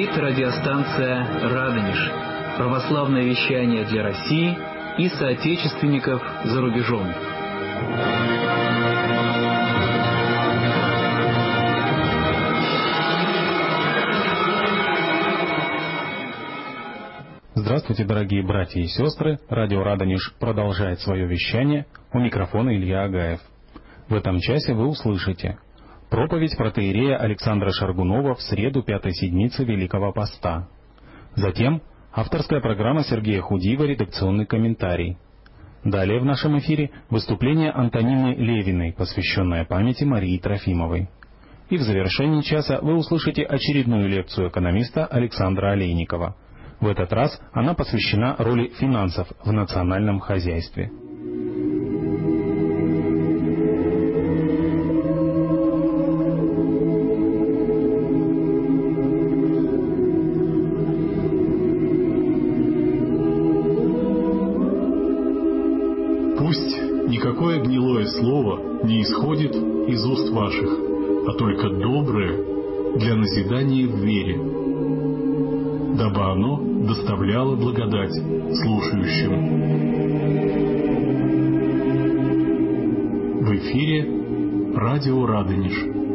говорит радиостанция «Радонеж». Православное вещание для России и соотечественников за рубежом. Здравствуйте, дорогие братья и сестры! Радио «Радонеж» продолжает свое вещание. У микрофона Илья Агаев. В этом часе вы услышите проповедь протоиерея Александра Шаргунова в среду 5-й седмицы Великого Поста. Затем авторская программа Сергея Худиева «Редакционный комментарий». Далее в нашем эфире выступление Антонины Левиной, посвященное памяти Марии Трофимовой. И в завершении часа вы услышите очередную лекцию экономиста Александра Олейникова. В этот раз она посвящена роли финансов в национальном хозяйстве. Пусть никакое гнилое слово не исходит из уст ваших, а только доброе для назидания в вере, дабы оно доставляло благодать слушающим. В эфире радио «Радонеж».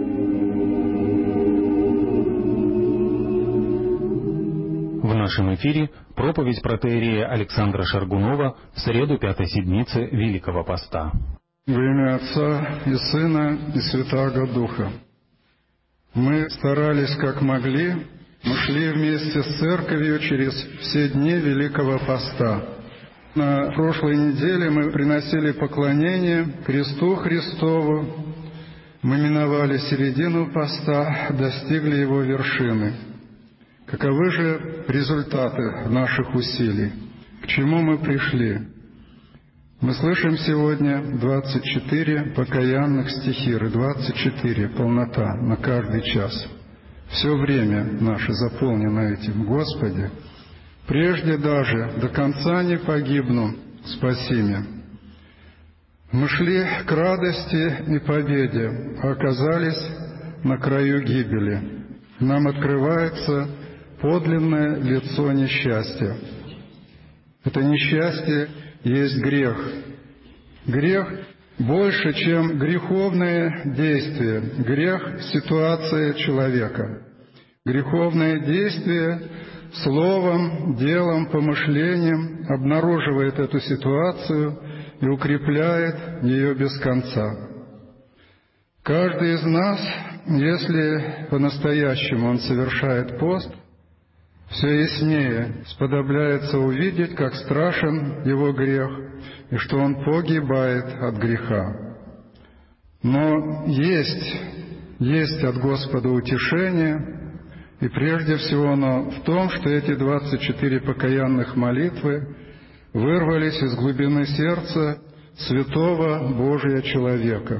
В нашем эфире проповедь протоиерея Александра Шаргунова в среду 5-й седмицы Великого Поста. Во имя Отца и Сына и Святаго Духа. Мы старались как могли. Мы шли вместе с Церковью через все дни Великого Поста. На прошлой неделе мы приносили поклонение кресту Христову. Мы миновали середину поста, достигли его вершины. Каковы же результаты наших усилий? К чему мы пришли? Мы слышим сегодня 24 покаянных стихиры, 24 полнота на каждый час. Все время наше заполнено этим. Господи, прежде даже до конца не погибну, спаси меня. Мы шли к радости и победе, а оказались на краю гибели. Нам открывается подлинное лицо несчастья. Это несчастье есть грех. Грех больше, чем греховное действие. Грех – ситуация человека. Греховное действие словом, делом, помышлением обнаруживает эту ситуацию и укрепляет ее без конца. Каждый из нас, если по-настоящему он совершает пост, все яснее сподобляется увидеть, как страшен его грех, и что он погибает от греха. Но есть от Господа утешение, и прежде всего оно в том, что эти 24 покаянных молитвы вырвались из глубины сердца святого Божия человека.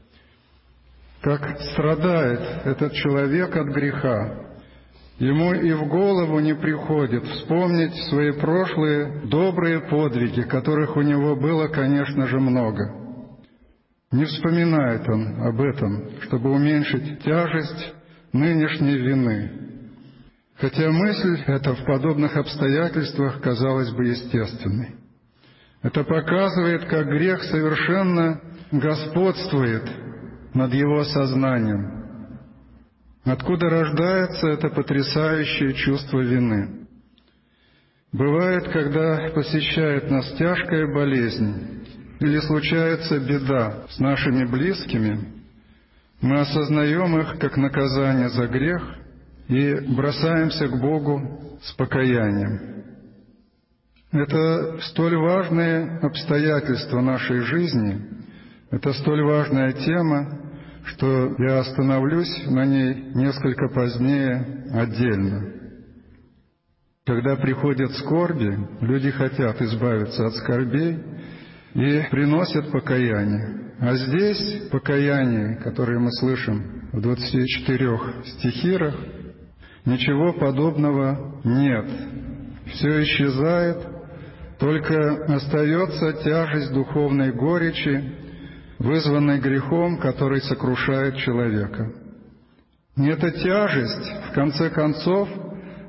Как страдает этот человек от греха, ему и в голову не приходит вспомнить свои прошлые добрые подвиги, которых у него было, конечно же, много. Не вспоминает он об этом, чтобы уменьшить тяжесть нынешней вины. Хотя мысль эта в подобных обстоятельствах казалась бы естественной. Это показывает, как грех совершенно господствует над его сознанием. Откуда рождается это потрясающее чувство вины? Бывает, когда посещает нас тяжкая болезнь или случается беда с нашими близкими, мы осознаем их как наказание за грех и бросаемся к Богу с покаянием. Это столь важные обстоятельства нашей жизни, это столь важная тема, что я остановлюсь на ней несколько позднее отдельно. Когда приходят скорби, люди хотят избавиться от скорбей и приносят покаяние. А здесь покаяние, которое мы слышим в 24 стихирах, ничего подобного нет. Все исчезает, только остается тяжесть духовной горечи, вызванной грехом, который сокрушает человека. И эта тяжесть, в конце концов,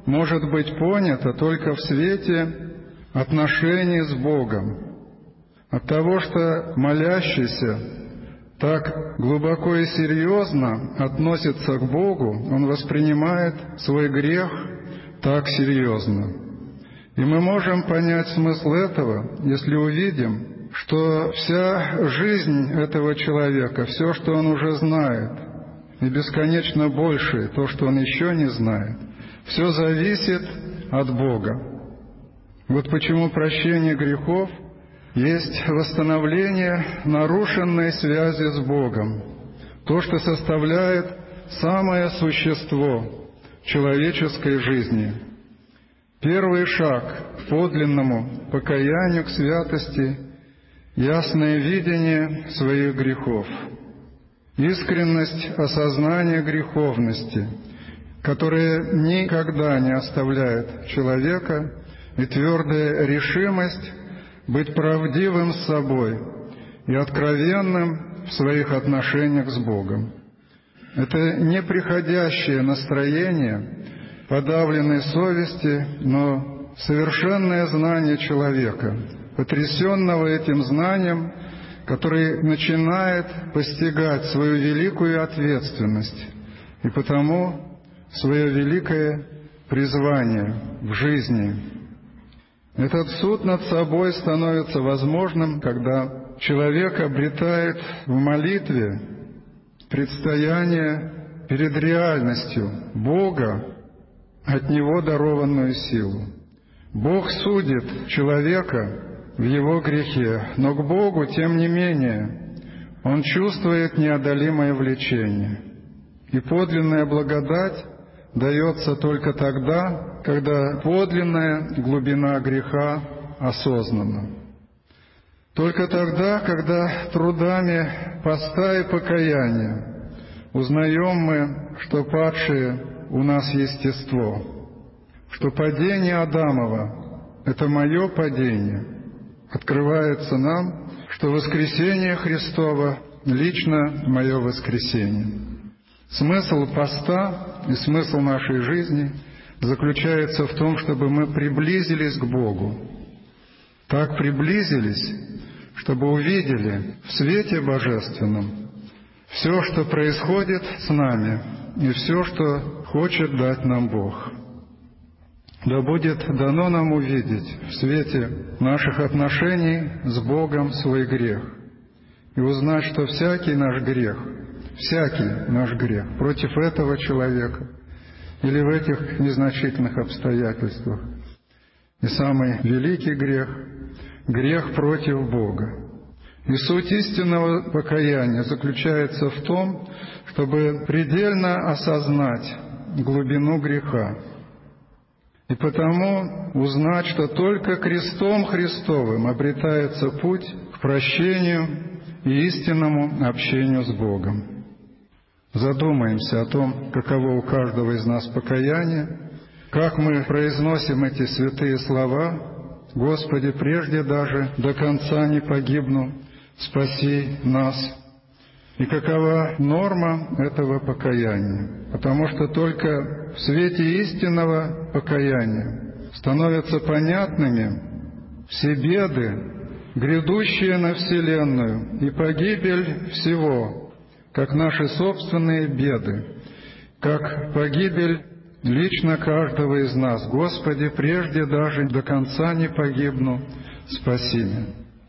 может быть понято только в свете отношений с Богом. От того, что молящийся так глубоко и серьезно относится к Богу, он воспринимает свой грех так серьезно. И мы можем понять смысл этого, если увидим, что вся жизнь этого человека, все, что он уже знает, и бесконечно больше то, что он еще не знает, все зависит от Бога. Вот почему прощение грехов есть восстановление нарушенной связи с Богом, то, что составляет самое существо человеческой жизни. Первый шаг к подлинному покаянию, к святости — ясное видение своих грехов, искренность осознания греховности, которая никогда не оставляет человека, и твердая решимость быть правдивым с собой и откровенным в своих отношениях с Богом. Это неприходящее настроение подавленной совести, но совершенное знание человека, потрясенного этим знанием, который начинает постигать свою великую ответственность и потому свое великое призвание в жизни. Этот суд над собой становится возможным, когда человек обретает в молитве предстояние перед реальностью Бога, от Него дарованную силу. Бог судит человека в его грехе, но к Богу, тем не менее, он чувствует неодолимое влечение. И подлинная благодать дается только тогда, когда подлинная глубина греха осознанна. Только тогда, когда трудами поста и покаяния узнаем мы, что падшее у нас естество, что падение Адамова — это мое падение, открывается нам, что воскресение Христово — лично мое воскресение. Смысл поста и смысл нашей жизни заключается в том, чтобы мы приблизились к Богу. Так приблизились, чтобы увидели в свете божественном все, что происходит с нами, и все, что хочет дать нам Бог. Да будет дано нам увидеть в свете наших отношений с Богом свой грех и узнать, что всякий наш грех против этого человека или в этих незначительных обстоятельствах, и самый великий грех — грех против Бога. И суть истинного покаяния заключается в том, чтобы предельно осознать глубину греха, и потому узнать, что только крестом Христовым обретается путь к прощению и истинному общению с Богом. Задумаемся о том, каково у каждого из нас покаяние, как мы произносим эти святые слова: «Господи, прежде даже до конца не погибну, спаси нас». И какова норма этого покаяния? Потому что только в свете истинного покаяния становятся понятными все беды, грядущие на вселенную, и погибель всего, как наши собственные беды, как погибель лично каждого из нас. «Господи, прежде даже до конца не погибну, спаси меня».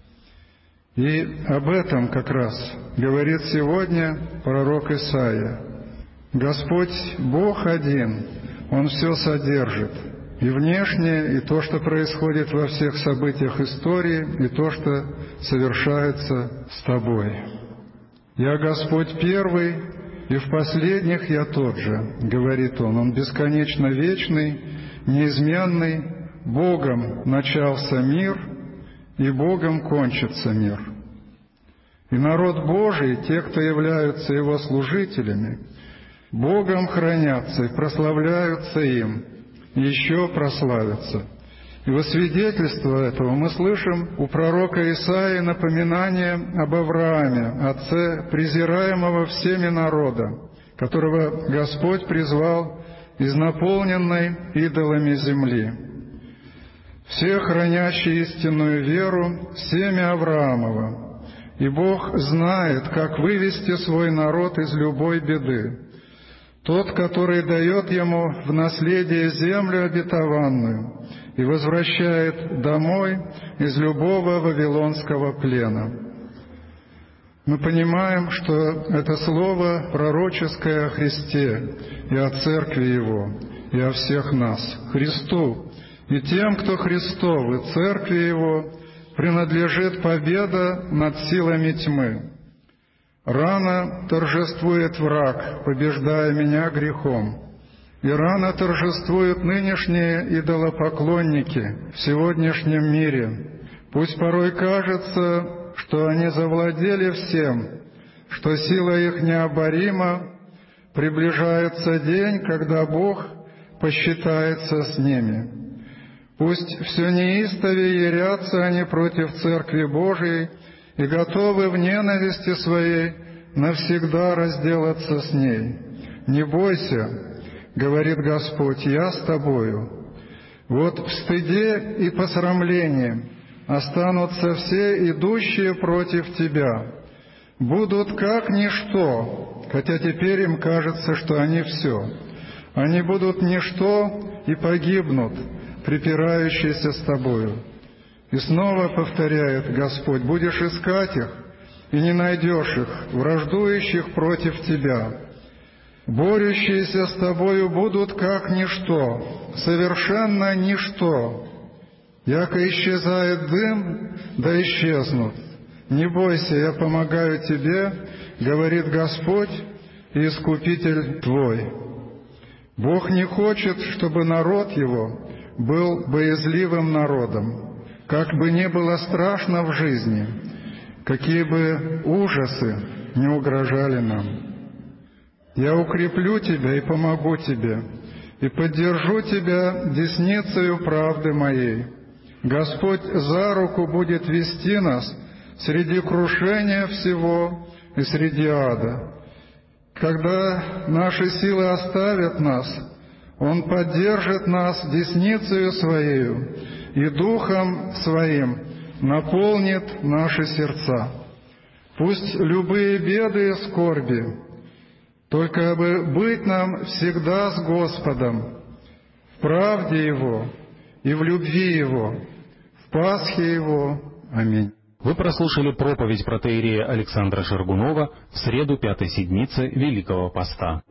И об этом как раз говорит сегодня пророк Исаия. Господь Бог один, Он все содержит, и внешнее, и то, что происходит во всех событиях истории, и то, что совершается с тобой. «Я Господь первый, и в последних я тот же», — говорит Он. Он бесконечно вечный, неизменный, Богом начался мир, и Богом кончится мир. И народ Божий, те, кто являются Его служителями, Богом хранятся и прославляются им, и еще прославятся. И во свидетельство этого мы слышим у пророка Исаии напоминание об Аврааме, отце презираемого всеми народа, которого Господь призвал из наполненной идолами земли. Все хранящие истинную веру, семя Авраамова, и Бог знает, как вывести свой народ из любой беды. Тот, который дает ему в наследие землю обетованную и возвращает домой из любого вавилонского плена. Мы понимаем, что это слово пророческое о Христе и о Церкви Его, и о всех нас. Христу и тем, кто Христов, и Церкви Его, принадлежит победа над силами тьмы. Рано торжествует враг, побеждая меня грехом, и рано торжествуют нынешние идолопоклонники в сегодняшнем мире. Пусть порой кажется, что они завладели всем, что сила их необорима, приближается день, когда Бог посчитается с ними. Пусть все неистовее ярятся они против Церкви Божией и готовы в ненависти своей навсегда разделаться с ней. «Не бойся, — говорит Господь, — я с тобою». Вот в стыде и посрамлении останутся все идущие против тебя. Будут как ничто, хотя теперь им кажется, что они все. Они будут ничто и погибнут, припирающиеся с тобою. И снова повторяет Господь: будешь искать их, и не найдешь их, враждующих против тебя. Борющиеся с тобою будут как ничто, совершенно ничто. Яко исчезает дым, да исчезнут. Не бойся, я помогаю тебе, говорит Господь и Искупитель твой. Бог не хочет, чтобы народ его был боязливым народом. Как бы ни было страшно в жизни, какие бы ужасы не угрожали нам. Я укреплю тебя и помогу тебе, и поддержу тебя десницею правды моей. Господь за руку будет вести нас среди крушения всего и среди ада. Когда наши силы оставят нас, Он поддержит нас десницею Своею и Духом Своим наполнит наши сердца. Пусть любые беды и скорби, только бы быть нам всегда с Господом, в правде Его и в любви Его, в Пасхе Его. Аминь. Вы прослушали проповедь протоиерея Александра Шаргунова в среду 5-й седмицы Великого Поста.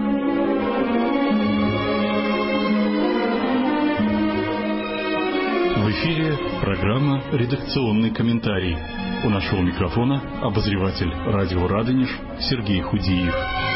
В эфире программа «Редакционный комментарий». У нашего микрофона обозреватель радио «Радонеж» Сергей Худиев.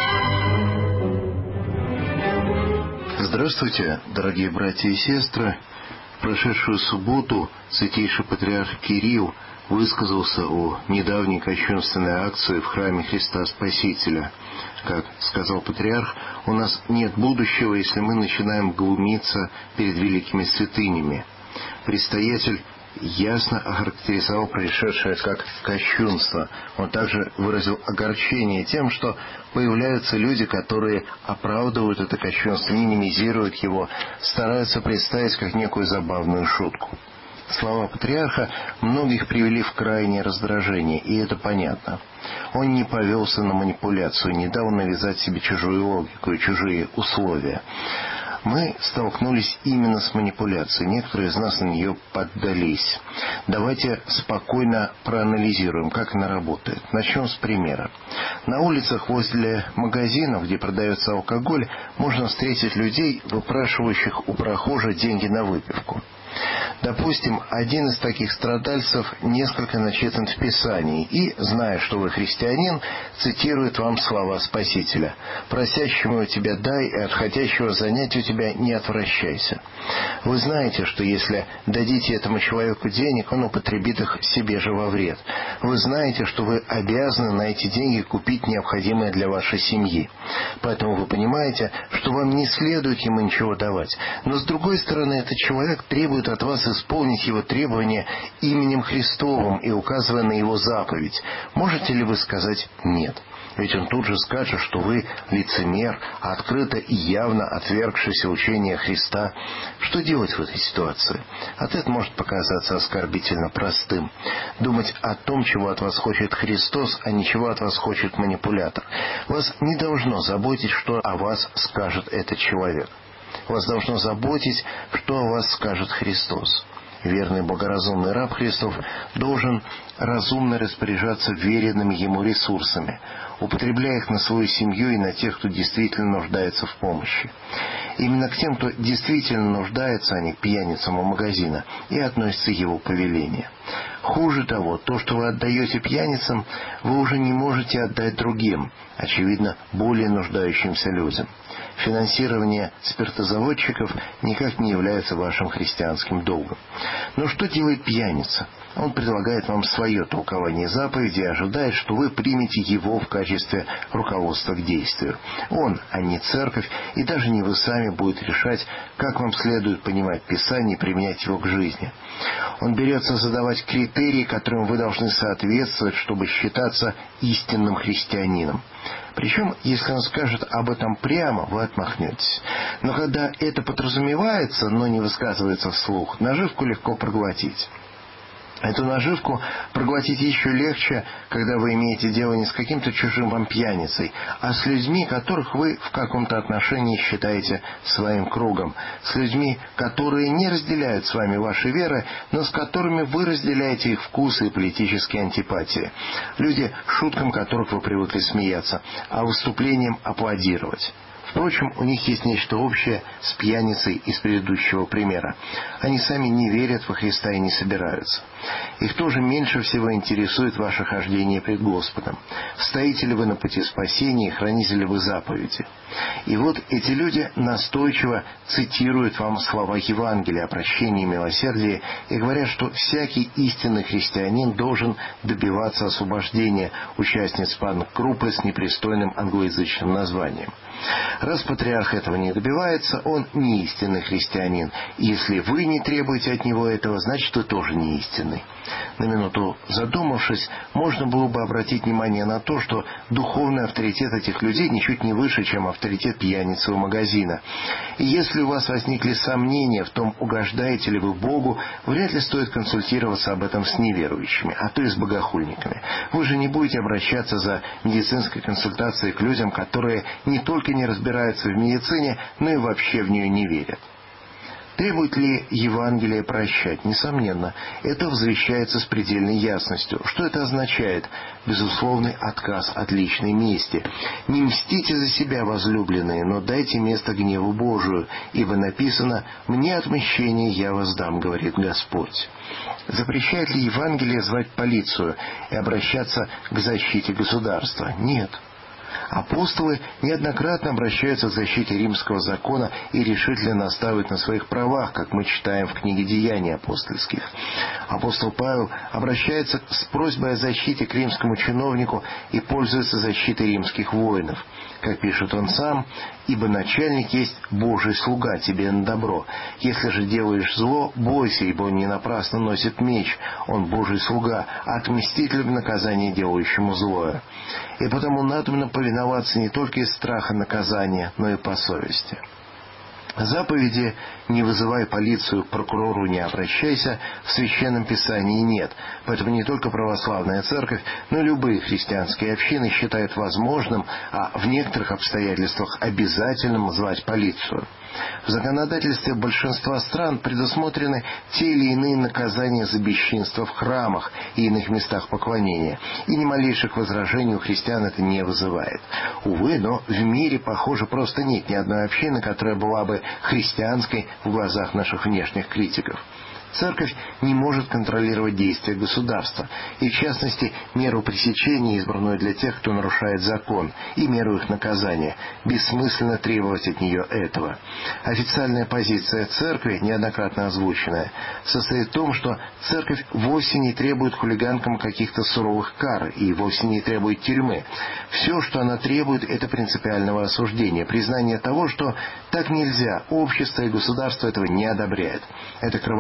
Здравствуйте, дорогие братья и сестры. В прошедшую субботу Святейший Патриарх Кирилл высказался о недавней кощунственной акции в храме Христа Спасителя. Как сказал Патриарх, у нас нет будущего, если мы начинаем глумиться перед великими святынями. Предстоятель ясно охарактеризовал происшедшее как кощунство. Он также выразил огорчение тем, что появляются люди, которые оправдывают это кощунство, минимизируют его, стараются представить как некую забавную шутку. Слова Патриарха многих привели в крайнее раздражение, и это понятно. Он не повелся на манипуляцию, не дал навязать себе чужую логику и чужие условия. Мы столкнулись именно с манипуляцией. Некоторые из нас на нее поддались. Давайте спокойно проанализируем, как она работает. Начнем с примера. На улицах возле магазинов, где продается алкоголь, можно встретить людей, выпрашивающих у прохожих деньги на выпивку. Допустим, один из таких страдальцев несколько начитан в Писании и, зная, что вы христианин, цитирует вам слова Спасителя: «Просящему у тебя дай, и от хотящего занять у тебя не отвращайся». Вы знаете, что если дадите этому человеку денег, он употребит их себе же во вред. Вы знаете, что вы обязаны на эти деньги купить необходимое для вашей семьи. Поэтому вы понимаете, что вам не следует ему ничего давать. Но с другой стороны, этот человек требует от вас исполнить его требования именем Христовым и указывая на его заповедь. Можете ли вы сказать «нет»? Ведь он тут же скажет, что вы лицемер, открыто и явно отвергшийся учение Христа. Что делать в этой ситуации? Ответ может показаться оскорбительно простым. Думать о том, чего от вас хочет Христос, а не чего от вас хочет манипулятор. Вас не должно заботить, что о вас скажет этот человек. Вас должно заботить, что о вас скажет Христос. Верный богоразумный раб Христов должен разумно распоряжаться веренными ему ресурсами, употребляя их на свою семью и на тех, кто действительно нуждается в помощи. Именно к тем, кто действительно нуждается, а не к пьяницам у магазина, и относится его повеление. Хуже того, то, что вы отдаете пьяницам, вы уже не можете отдать другим, очевидно, более нуждающимся людям. Финансирование спиртозаводчиков никак не является вашим христианским долгом. Но что делает пьяница? Он предлагает вам свое толкование заповеди и ожидает, что вы примете его в качестве руководства к действию. Он, а не церковь, и даже не вы сами будете решать, как вам следует понимать Писание и применять его к жизни. Он берется задавать критерии, которым вы должны соответствовать, чтобы считаться истинным христианином. Причем, если он скажет об этом прямо, вы отмахнетесь. Но когда это подразумевается, но не высказывается вслух, наживку легко проглотить. Эту наживку проглотить еще легче, когда вы имеете дело не с каким-то чужим вам пьяницей, а с людьми, которых вы в каком-то отношении считаете своим кругом, с людьми, которые не разделяют с вами ваши веры, но с которыми вы разделяете их вкусы и политические антипатии. Люди, шуткам которых вы привыкли смеяться, а выступлениям аплодировать. Впрочем, у них есть нечто общее с пьяницей из предыдущего примера. Они сами не верят во Христа и не собираются. Их тоже меньше всего интересует ваше хождение пред Господом. Стоите ли вы на пути спасения и храните ли вы заповеди? И вот эти люди настойчиво цитируют вам слова Евангелия о прощении и милосердии и говорят, что всякий истинный христианин должен добиваться освобождения участниц панк-группы с непристойным англоязычным названием. Раз патриарх этого не добивается, он не истинный христианин. И если вы не требуете от него этого, значит, вы тоже не истинный. На минуту задумавшись, можно было бы обратить внимание на то, что духовный авторитет этих людей ничуть не выше, чем авторитет пьяницы у магазина. И если у вас возникли сомнения в том, угождаете ли вы Богу, вряд ли стоит консультироваться об этом с неверующими, а то и с богохульниками. Вы же не будете обращаться за медицинской консультацией к людям, которые не только не разбираются в медицине, но и вообще в нее не верят. Требует ли Евангелие прощать? Несомненно. Это возвещается с предельной ясностью. Что это означает? Безусловный отказ от личной мести. «Не мстите за себя, возлюбленные, но дайте место гневу Божию, ибо написано: «Мне отмщение я воздам, говорит Господь». Запрещает ли Евангелие звать полицию и обращаться к защите государства? Нет. Апостолы неоднократно обращаются к защите римского закона и решительно настаивают на своих правах, как мы читаем в книге «Деяний апостольских». Апостол Павел обращается с просьбой о защите к римскому чиновнику и пользуется защитой римских воинов. Как пишет он сам: «Ибо начальник есть Божий слуга тебе на добро. Если же делаешь зло, бойся, ибо он не напрасно носит меч. Он Божий слуга, отмститель в наказании делающему злое. И потому надобно повиноваться не только из страха наказания, но и по совести». Заповеди «не вызывай полицию, к прокурору не обращайся» в Священном Писании нет. Поэтому не только православная церковь, но и любые христианские общины считают возможным, а в некоторых обстоятельствах обязательным звать полицию. В законодательстве большинства стран предусмотрены те или иные наказания за бесчинство в храмах и иных местах поклонения, и ни малейших возражений у христиан это не вызывает. Увы, но в мире, похоже, просто нет ни одной общины, которая была бы христианской в глазах наших внешних критиков. Церковь не может контролировать действия государства, и в частности меру пресечения, избранную для тех, кто нарушает закон, и меру их наказания. Бессмысленно требовать от нее этого. Официальная позиция церкви, неоднократно озвученная, состоит в том, что церковь вовсе не требует хулиганкам каких-то суровых кар и вовсе не требует тюрьмы. Все, что она требует, это принципиального осуждения, признания того, что так нельзя, общество и государство этого не одобряет. Это кровожадные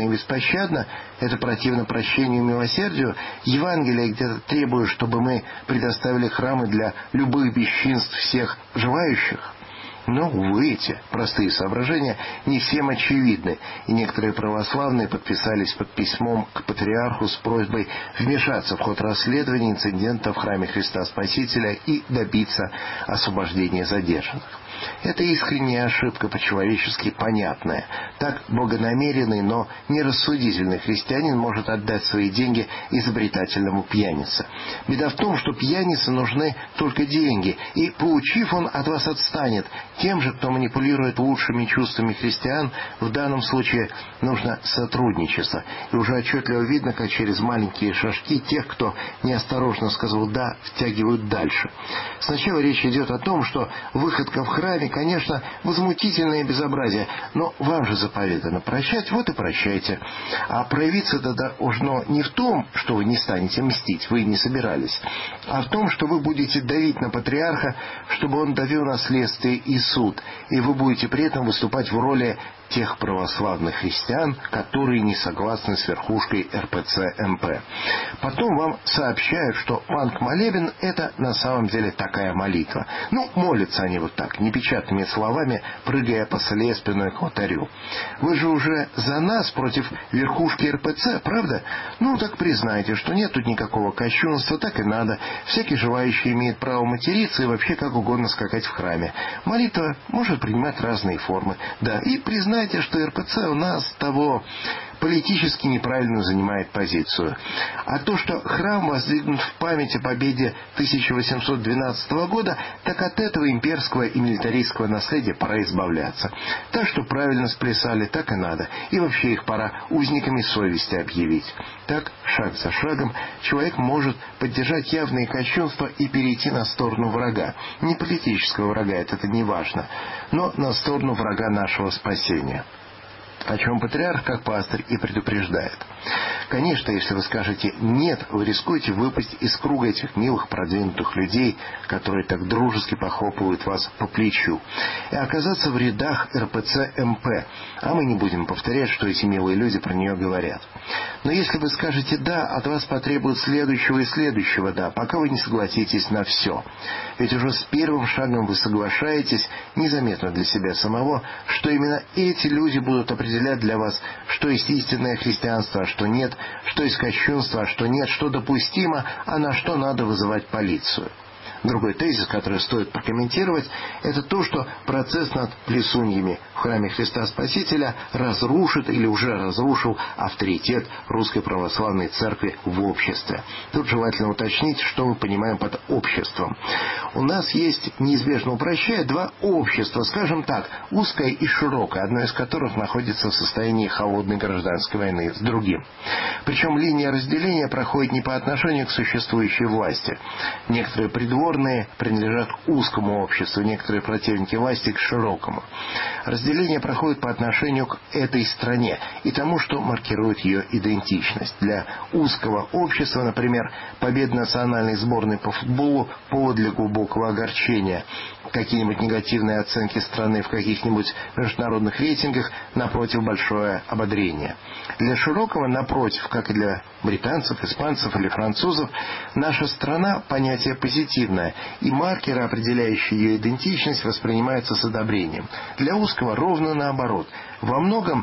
и беспощадно, это противно прощению и милосердию. Евангелие где-то требует, чтобы мы предоставили храмы для любых бесчинств всех желающих. Но, увы, эти простые соображения не всем очевидны, и некоторые православные подписались под письмом к патриарху с просьбой вмешаться в ход расследования инцидента в храме Христа Спасителя и добиться освобождения задержанных. Это искренняя ошибка, по-человечески понятная. Так благонамеренный, но нерассудительный христианин может отдать свои деньги изобретательному пьянице. Беда в том, что пьянице нужны только деньги, и, получив, он от вас отстанет. Тем же, кто манипулирует лучшими чувствами христиан, в данном случае нужно сотрудничество. И уже отчетливо видно, как через маленькие шажки тех, кто неосторожно сказал «да», втягивают дальше. Сначала речь идет о том, что выходка в храме, конечно, возмутительное безобразие, но вам же заповедано прощать, вот и прощайте. А проявиться это должно не в том, что вы не станете мстить, вы не собирались, а в том, что вы будете давить на патриарха, чтобы он довел на следствие и суд, и вы будете при этом выступать в роли тех православных христиан, которые не согласны с верхушкой РПЦ-МП. Потом вам сообщают, что банк-молебен – это на самом деле такая молитва. Молятся они вот так, непечатными словами, прыгая по слеспиной к алтарю. Вы же уже за нас против верхушки РПЦ, правда? Так признайте, что нет тут никакого кощунства, так и надо. Всякий желающий имеет право материться и вообще как угодно скакать в храме. Молитва может принимать разные формы. Да, и признайте, что РПЦ у нас политически неправильно занимает позицию. А то, что храм воздвигнут в память о победе 1812 года, так от этого имперского и милитаристского наследия пора избавляться. Так что правильно сплясали, так и надо. И вообще их пора узниками совести объявить. Так, шаг за шагом, человек может поддержать явные кощунства и перейти на сторону врага. Не политического врага, это не важно, но на сторону врага нашего спасения. О чем патриарх, как пастырь, и предупреждает. Конечно, если вы скажете «нет», вы рискуете выпасть из круга этих милых, продвинутых людей, которые так дружески похлопывают вас по плечу, и оказаться в рядах РПЦ-МП, а мы не будем повторять, что эти милые люди про нее говорят. Но если вы скажете «да», от вас потребуют следующего и следующего «да», пока вы не согласитесь на все. Ведь уже с первым шагом вы соглашаетесь, незаметно для себя самого, что именно эти люди будут определять для вас, что есть истинное христианство, а что нет, что есть кощунство, а что нет, что допустимо, а на что надо вызывать полицию. Другой тезис, который стоит прокомментировать, это то, что процесс над плесуньями в храме Христа Спасителя разрушит или уже разрушил авторитет Русской Православной Церкви в обществе. Тут желательно уточнить, что мы понимаем под обществом. У нас есть, неизбежно упрощая, два общества, скажем так, узкое и широкое, одно из которых находится в состоянии холодной гражданской войны с другим. Причем линия разделения проходит не по отношению к существующей власти. Некоторые придворные принадлежат к узкому обществу, некоторые противники власти к широкому. Разделение проходит по отношению к этой стране и тому, что маркирует ее идентичность. Для узкого общества, например, победа национальной сборной по футболу – повод для глубокого огорчения. Какие-нибудь негативные оценки страны в каких-нибудь международных рейтингах, напротив, большое ободрение. Для широкого, напротив, как и для британцев, испанцев или французов, наша страна – понятие позитивное, и маркеры, определяющие ее идентичность, воспринимаются с одобрением. Для узкого ровно наоборот. Во многом,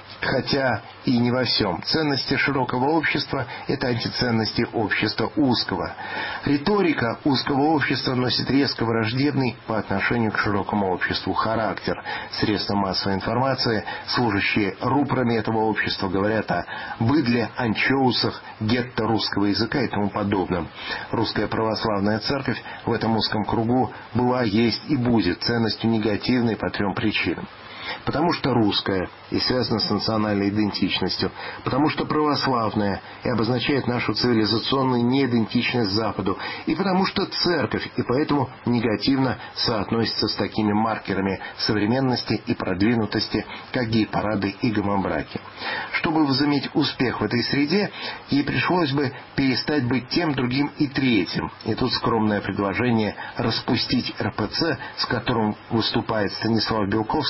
хотя и не во всем, ценности широкого общества – это антиценности общества узкого. Риторика узкого общества носит резко враждебный по отношению к широкому обществу характер. Средства массовой информации, служащие рупорами этого общества, говорят о быдле, анчоусах, гетто русского языка и тому подобном. Русская православная церковь в этом узком кругу была, есть и будет ценностью негативной по трем причинам. Потому что русская и связана с национальной идентичностью, потому что православная и обозначает нашу цивилизационную неидентичность Западу, и потому что церковь, и поэтому негативно соотносится с такими маркерами современности и продвинутости, как гей-парады и гомобраки. Чтобы возыметь успех в этой среде, ей пришлось бы перестать быть тем, другим и третьим. И тут скромное предложение распустить РПЦ, с которым выступает Станислав Белковский, просто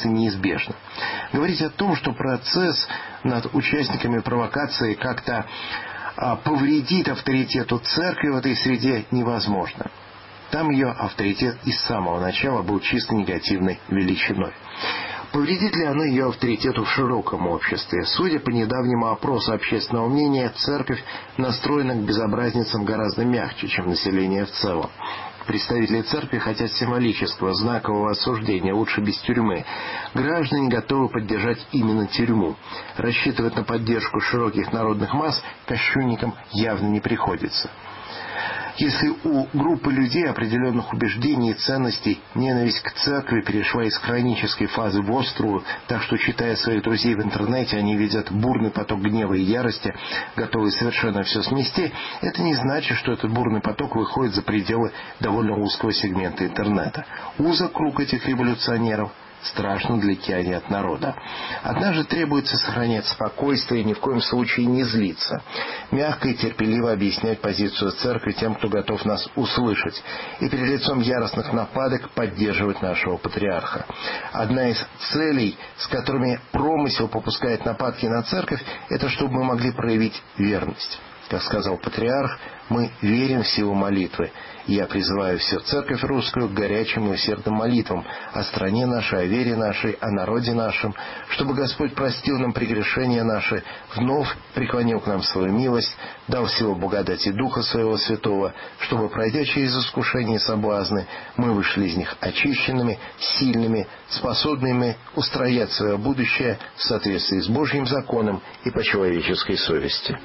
становится неизбежным. Говорить о том, что процесс над участниками провокации как-то повредит авторитету церкви в этой среде, невозможно. Там ее авторитет и с самого начала был чисто негативной величиной. Повредит ли оно ее авторитету в широком обществе? Судя по недавнему опросу общественного мнения, церковь настроена к безобразницам гораздо мягче, чем население в целом. Представители церкви хотят символического, знакового осуждения, лучше без тюрьмы. Граждане готовы поддержать именно тюрьму. Рассчитывать на поддержку широких народных масс кощунникам явно не приходится. Если у группы людей определенных убеждений и ценностей ненависть к церкви перешла из хронической фазы в острую, так что, читая своих друзей в интернете, они видят бурный поток гнева и ярости, готовые совершенно все смести, это не значит, что этот бурный поток выходит за пределы довольно узкого сегмента интернета. Узок круг этих революционеров страшно для кияния от народа. Однажды требуется сохранять спокойствие и ни в коем случае не злиться. Мягко и терпеливо объяснять позицию церкви тем, кто готов нас услышать. И перед лицом яростных нападок поддерживать нашего патриарха. Одна из целей, с которыми промысел попускает нападки на церковь, это чтобы мы могли проявить верность. Как сказал патриарх, мы верим в силу молитвы. Я призываю всю церковь русскую к горячим и усердным молитвам о стране нашей, о вере нашей, о народе нашем, чтобы Господь простил нам прегрешения наши, вновь преклонил к нам свою милость, дал силу благодати Духа Своего Святого, чтобы, пройдя через искушения и соблазны, мы вышли из них очищенными, сильными, способными устроять свое будущее в соответствии с Божьим законом и по человеческой совести.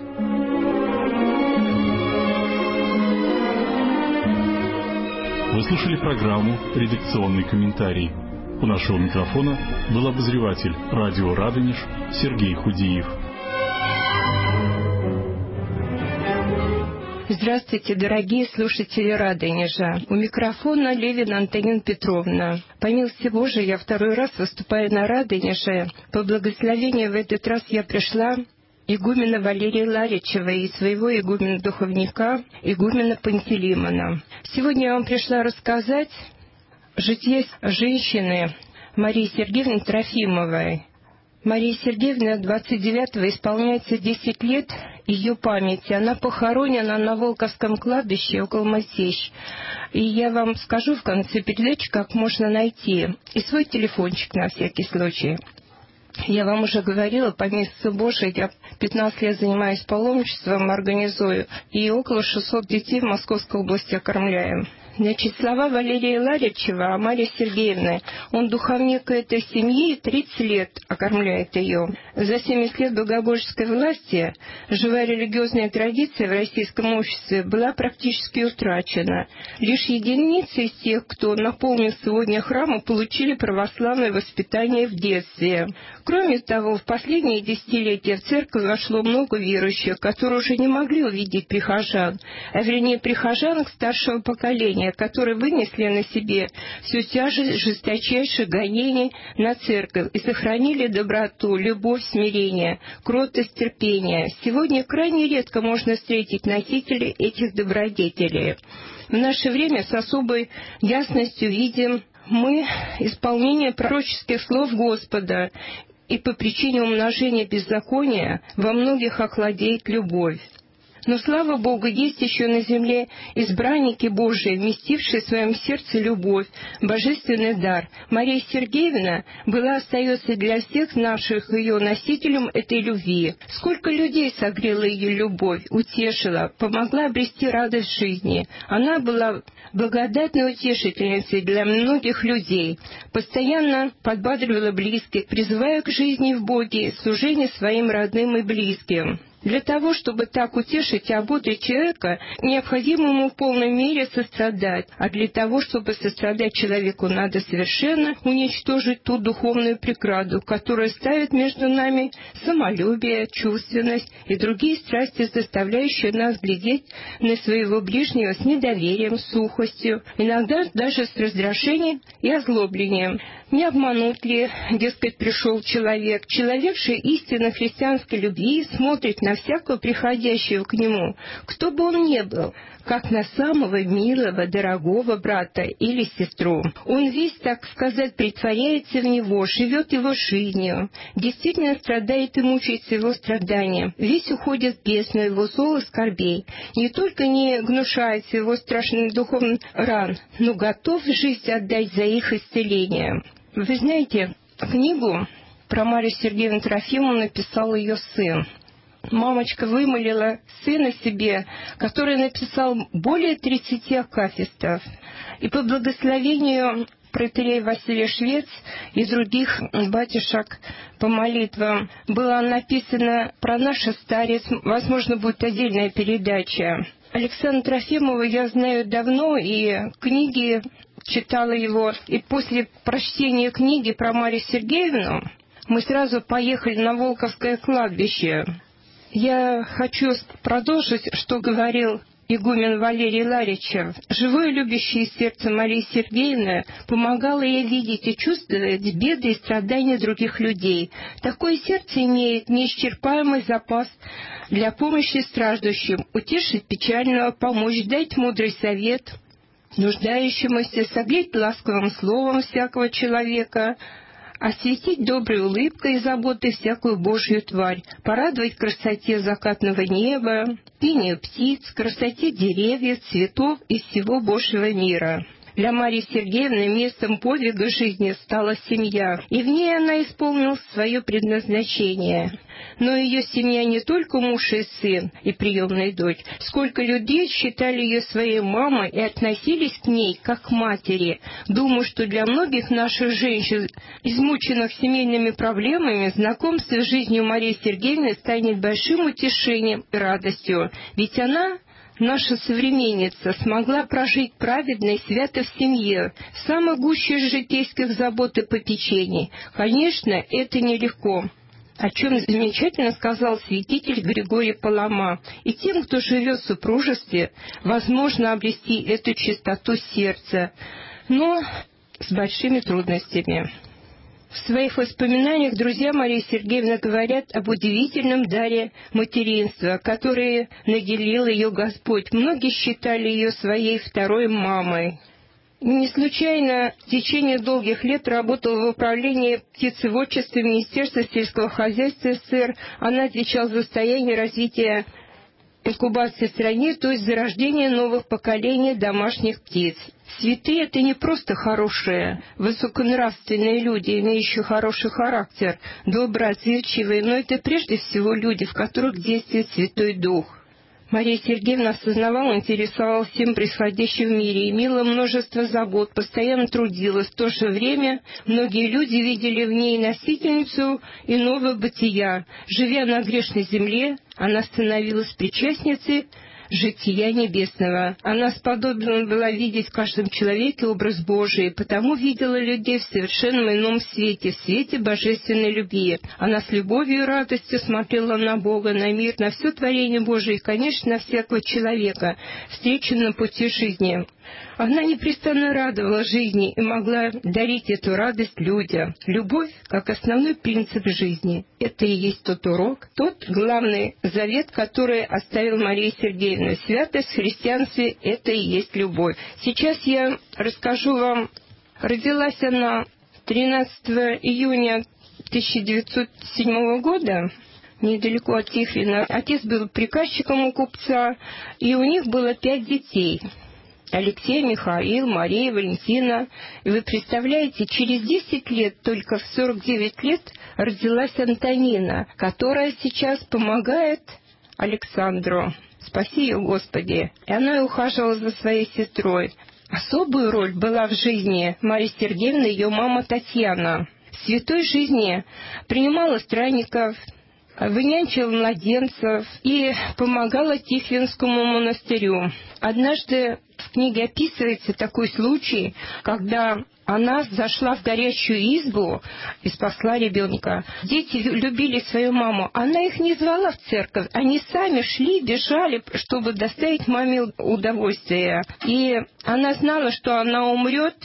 Вы слушали программу «Редакционный комментарий». У нашего микрофона был обозреватель радио «Радонеж» Сергей Худиев. Здравствуйте, дорогие слушатели Радонежа. У микрофона Левин Антонина Петровна. По милости Божией, я второй раз выступаю на Радонеже. По благословению в этот раз я пришла игумена Валерия Ларичева и своего игумена-духовника, игумена Пантелеймона. Сегодня я вам пришла рассказать житие женщины Марии Сергеевны Трофимовой. Марии Сергеевне 29-го исполняется 10 лет ее памяти. Она похоронена на Волковском кладбище около Мосещ. И я вам скажу в конце передачи, как можно найти. И свой телефончик на всякий случай. Я вам уже говорила, по милости Божией, я 15 лет занимаюсь паломничеством, организую, и около 600 детей в Московской области окормляем. Значит, слова Валерия Ларичева о Марии Сергеевне. Он духовник этой семьи, 30 лет окормляет ее. За 70 лет богоборческой власти живая религиозная традиция в российском обществе была практически утрачена. Лишь единицы из тех, кто наполнил сегодня храмы, получили православное воспитание в детстве. Кроме того, в последние десятилетия в церковь вошло много верующих, которые уже не могли увидеть прихожан, а вернее прихожанок старшего поколения, которые вынесли на себе всю тяжесть жесточайших гонений на церковь и сохранили доброту, любовь, смирение, кротость, терпение. Сегодня крайне редко можно встретить носителей этих добродетелей. В наше время с особой ясностью видим мы исполнение пророческих слов Господа, и по причине умножения беззакония во многих охладеет любовь. Но, слава Богу, есть еще на земле избранники Божии, вместившие в своем сердце любовь, божественный дар. Мария Сергеевна была, остается для всех наших ее носителем этой любви. Сколько людей согрела ее любовь, утешила, помогла обрести радость жизни. Она была благодатной утешительницей для многих людей, постоянно подбадривала близких, призывая к жизни в Боге, служению своим родным и близким. Для того, чтобы так утешить и ободрить человека, необходимо ему в полной мере сострадать. А для того, чтобы сострадать человеку, надо совершенно уничтожить ту духовную преграду, которая ставит между нами самолюбие, чувственность и другие страсти, заставляющие нас глядеть на своего ближнего с недоверием, сухостью, иногда даже с раздражением и озлоблением. Не обманут ли, дескать, пришел человек, же истинно христианской любви, смотрит на на всякого приходящего к нему, кто бы он ни был, как на самого милого, дорогого брата или сестру. Он весь, так сказать, притворяется в него, живет его жизнью, действительно страдает и мучается его страданием, весь уходит в бездну его зол и скорбей, не только не гнушается его страшных духовных ран, но готов жизнь отдать за их исцеление. Вы знаете, книгу про Марию Сергеевну Трофимовну написал ее сын. Мамочка вымолила сына себе, который написал более 30 акафистов. И по благословению протоиерея Василия Швец и других батюшек по молитвам было написано про наше старец. Возможно, будет отдельная передача. Александра Трофимова я знаю давно, и книги читала его. И после прочтения книги про Марию Сергеевну мы сразу поехали на Волковское кладбище. Я хочу продолжить, что говорил игумен Валерий Ларичев. Живое любящее сердце Марии Сергеевны помогало ей видеть и чувствовать беды и страдания других людей. Такое сердце имеет неисчерпаемый запас для помощи страждущим, утешить печального, помочь, дать мудрый совет нуждающемуся, согреть ласковым словом всякого человека, осветить доброй улыбкой и заботой всякую Божью тварь, порадовать красоте закатного неба, пению птиц, красоте деревьев, цветов и всего Божьего мира. Для Марии Сергеевны местом подвига жизни стала семья, и в ней она исполнила свое предназначение. Но ее семья не только муж и сын, и приемная дочь, сколько людей считали ее своей мамой и относились к ней как к матери. Думаю, что для многих наших женщин, измученных семейными проблемами, знакомство с жизнью Марии Сергеевны станет большим утешением и радостью, ведь она, наша современница, смогла прожить праведно и свято в семье, в самой гуще житейских забот и попечений. Конечно, это нелегко, о чем замечательно сказал святитель Григорий Палама. И тем, кто живет в супружестве, возможно обрести эту чистоту сердца, но с большими трудностями. В своих воспоминаниях друзья Марии Сергеевны говорят об удивительном даре материнства, который наделил ее Господь. Многие считали ее своей второй мамой. Не случайно в течение долгих лет работала в управлении птицеводчества Министерства сельского хозяйства СССР. Она отвечала за состояние развития инкубации в стране, то есть за рождение новых поколений домашних птиц. Святые — это не просто хорошие, высоконравственные люди, имеющие хороший характер, доброотзывчивые, но это прежде всего люди, в которых действует Святой Дух. Мария Сергеевна осознавала, интересовалась всем происходящим в мире, имела множество забот, постоянно трудилась. В то же время многие люди видели в ней носительницу иного бытия. Живя на грешной земле, она становилась причастницей жития небесного. Она способна была видеть в каждом человеке образ Божий, потому видела людей в совершенно ином свете, в свете божественной любви. Она с любовью и радостью смотрела на Бога, на мир, на все творение Божие и, конечно, на всякого человека, встреченного на пути жизни. Она непрестанно радовала жизни и могла дарить эту радость людям. Любовь как основной принцип жизни. Это и есть тот урок, тот главный завет, который оставила Мария Сергеевна. Святость в христианстве — это и есть любовь. Сейчас я расскажу вам. Родилась она 13 июня 1907 года. Недалеко от Тихвина. Отец был приказчиком у купца, и у них было 5 детей. Алексей, Михаил, Мария, Валентина. И вы представляете, через 10 лет, только в 49 лет, родилась Антонина, которая сейчас помогает Александру. Спаси ее, Господи. И она ухаживала за своей сестрой. Особую роль была в жизни Марии Сергеевны ее мама Татьяна. В святой жизни принимала странников, вынянчила младенцев и помогала Тихвинскому монастырю. Однажды в книге описывается такой случай, когда она зашла в горячую избу и спасла ребенка. Дети любили свою маму. Она их не звала в церковь. Они сами шли, бежали, чтобы доставить маме удовольствие. И она знала, что она умрет,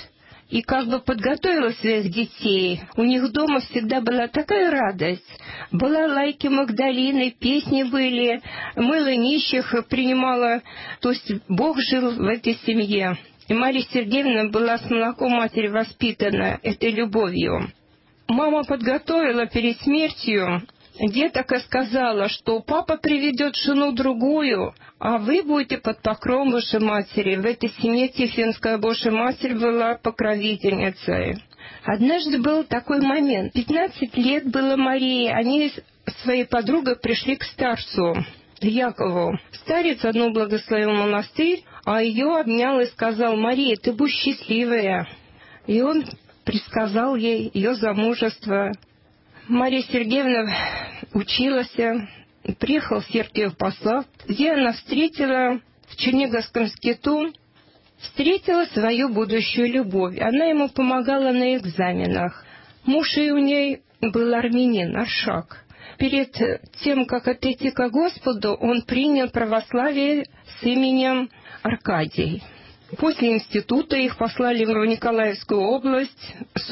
и как бы подготовила своих детей. У них дома всегда была такая радость. Была лайки Магдалины, песни были, мыло нищих принимала. То есть Бог жил в этой семье. И Мария Сергеевна была с молоком матери воспитана этой любовью. Мама подготовила перед смертью деток и сказала, что папа приведет жену другую, а вы будете под покровом Божьей Матери. В этой семье Тихвинская Божья Матерь была покровительницей. Однажды был такой момент. 15 лет было Марии. Они с своей подругой пришли к старцу Якову. Старец одну благословил монастырь, а ее обнял и сказал: «Мария, ты будешь счастливая». И он предсказал ей ее замужество. Мария Сергеевна училась, приехала в Сергиев Посад, где она встретила в Черниговском скиту, встретила свою будущую любовь. Она ему помогала на экзаменах. Муж и у ней был армянин, Аршак. Перед тем, как отойти к Господу, он принял православие с именем Аркадий. После института их послали в Николаевскую область,